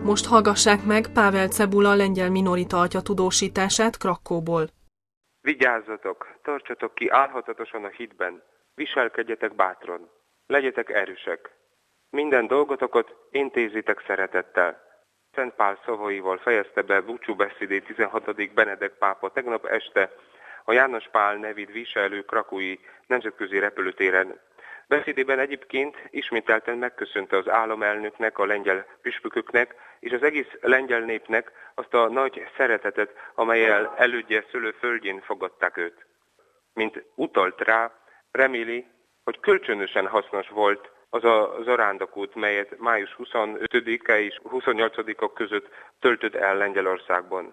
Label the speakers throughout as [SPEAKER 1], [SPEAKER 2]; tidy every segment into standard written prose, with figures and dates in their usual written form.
[SPEAKER 1] Most hallgassák meg Pável Cebula lengyel minorita atya tudósítását Krakkóból.
[SPEAKER 2] Vigyázzatok, tartsatok ki álhatatosan a hitben, viselkedjetek bátran, legyetek erősek. Minden dolgotokat intézitek szeretettel. Szent Pál szavaival fejezte be búcsúbeszédét 16. Benedek pápa tegnap este a János Pál nevét viselő krakói nemzetközi repülőtéren. Beszédében egyébként ismételten megköszönte az államelnöknek, a lengyel püspököknek és az egész lengyel népnek azt a nagy szeretetet, amellyel elődje szülőföldjén fogadták őt. Mint utalt rá, reméli, hogy kölcsönösen hasznos volt az a zarándokút, melyet május 25-e és 28-a között töltött el Lengyelországban.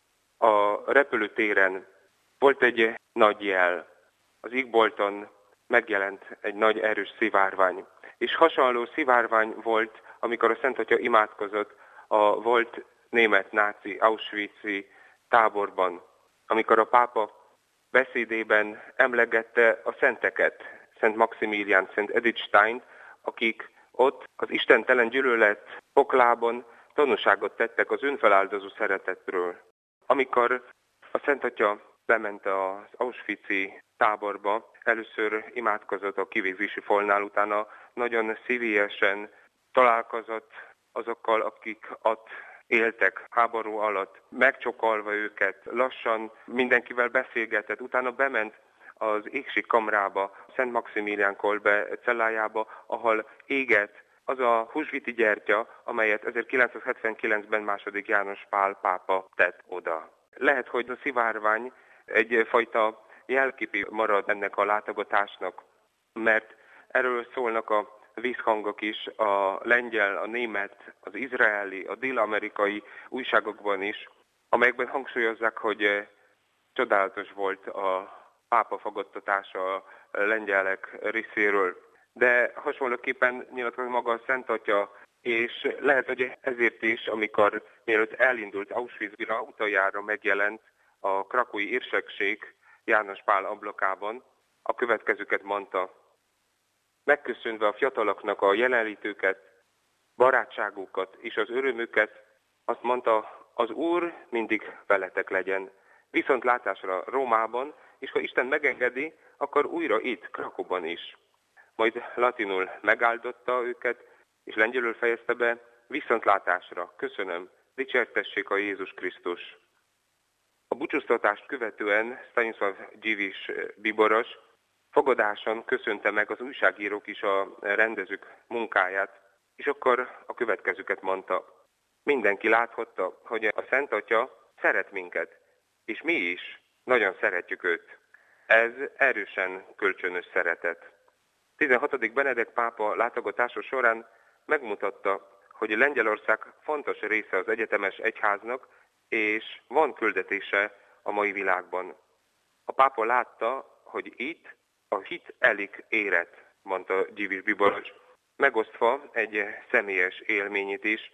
[SPEAKER 2] A repülőtéren volt egy nagy jel. Az égbolton megjelent egy nagy erős szivárvány. És hasonló szivárvány volt, amikor a Szent Atya imádkozott a volt német náci Auschwitz-i táborban, amikor a pápa beszédében emlegette a szenteket, Szent Maximilián, Szent Edith Steint, akik ott az istentelen gyűlölet poklában tanúságot tettek az önfeláldozó szeretetről. Amikor a Szent Atya bement az Auschwitz-i táborba, először imádkozott a kivégzési falnál, utána nagyon szívélyesen találkozott azokkal, akik ott éltek háború alatt, megcsokolva őket, lassan mindenkivel beszélgetett, utána bement az égség kamrába, Szent Maximilián kolbe cellájába, ahol égett az a húsvéti gyertya, amelyet 1979-ben második János Pál pápa tett oda. Lehet, hogy a szivárvány egyfajta jelképi marad ennek a látogatásnak, mert erről szólnak a vízhangok is, a lengyel, a német, az izraeli, a dél-amerikai újságokban is, amelyekben hangsúlyozzák, hogy csodálatos volt a pápa fogadtatása a lengyelek részéről. De hasonlóképpen nyilatkozott maga a Szent Atya, és lehet, hogy ezért is, amikor mielőtt elindult Auschwitzra, utoljára megjelent a krakói érsekség János Pál ablakában, a következőket mondta: megköszönve a fiataloknak a jelenlétüket, barátságukat és az örömüket, azt mondta, az Úr mindig veletek legyen. Viszontlátásra Rómában, és ha Isten megengedi, akkor újra itt, Krakóban is. Majd latinul megáldotta őket, és lengyelül fejezte be: viszontlátásra, köszönöm, dicsértessék a Jézus Krisztus. A búcsúztatást követően Stanislav Dziwisz bíboros fogadáson köszönte meg az újságírók is a rendezők munkáját, és akkor a következőket mondta: mindenki láthatta, hogy a Szent Atya szeret minket, és mi is nagyon szeretjük őt. Ez erősen kölcsönös szeretet. 16. Benedek pápa látogatása során megmutatta, hogy Lengyelország fontos része az egyetemes egyháznak, és van küldetése a mai világban. A pápa látta, hogy itt a hit elég érett, mondta Dziwisz bíboros, megosztva egy személyes élményét is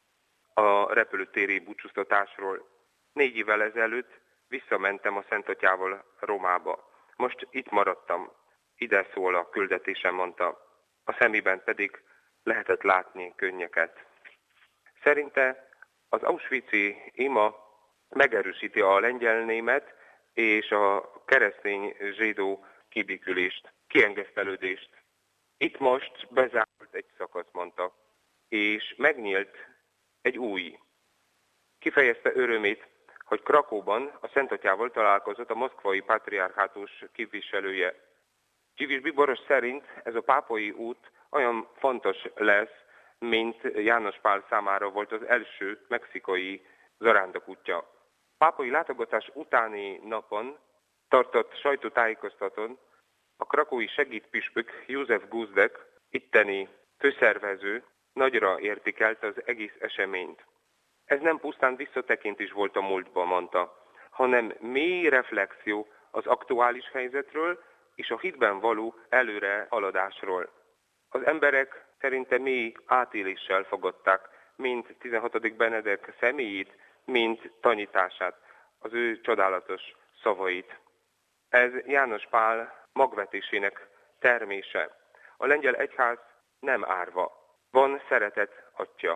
[SPEAKER 2] a repülőtéri búcsúztatásról. 4 évvel ezelőtt visszamentem a Szent Atyával Rómába. Most itt maradtam. Ide szól a küldetésem, mondta. A szemében pedig lehetett látni könnyeket. Szerinte az Auschwitz-i ima megerősíti a lengyel-német és a keresztény zsidó kibékülést, kiengesztelődést. Itt most bezárult egy szakasz, mondta, és megnyílt egy új. Kifejezte örömét, hogy Krakóban a Szent Atyával találkozott a moszkvai patriarchátus képviselője. Dziwisz bíboros szerint ez a pápai út olyan fontos lesz, mint János Pál számára volt az első mexikai zarándokútja. Pápai látogatás utáni napon tartott sajtótájékoztatón a krakói segédpüspök József Guzdek, itteni főszervező, nagyra értékelte az egész eseményt. Ez nem pusztán visszatekintés volt a múltba, mondta, hanem mély reflexió az aktuális helyzetről és a hitben való előre haladásról. Az emberek szerintem mély átéléssel fogadták, mint 16. Benedek személyét, mint tanítását, az ő csodálatos szavait. Ez János Pál magvetésének termése. A lengyel egyház nem árva. Van szeretet atya.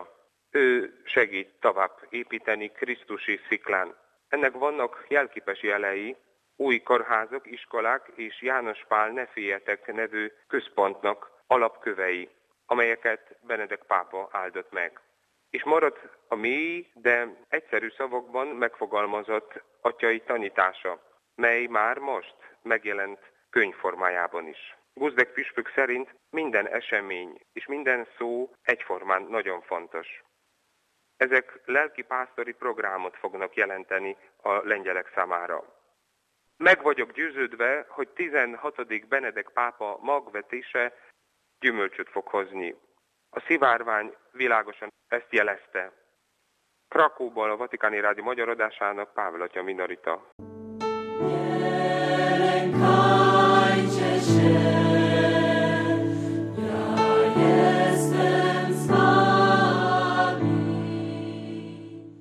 [SPEAKER 2] Ő segít tovább építeni Krisztusi sziklán. Ennek vannak jelképes jelei, új kórházak, iskolák és János Pál Ne féljetek nevű központnak alapkövei, amelyeket Benedek pápa áldott meg. És maradt a mély, de egyszerű szavakban megfogalmazott atyai tanítása, mely már most megjelent könyvformájában is. Guzdek püspök szerint minden esemény és minden szó egyformán nagyon fontos. Ezek lelkipásztori programot fognak jelenteni a lengyelek számára. Meg vagyok győződve, hogy 16. Benedek pápa magvetése gyümölcsöt fog hozni. A szivárvány világosan ezt jelezte. Krakóból a Vatikáni Rádió magyar adásának Pável atya Minorita.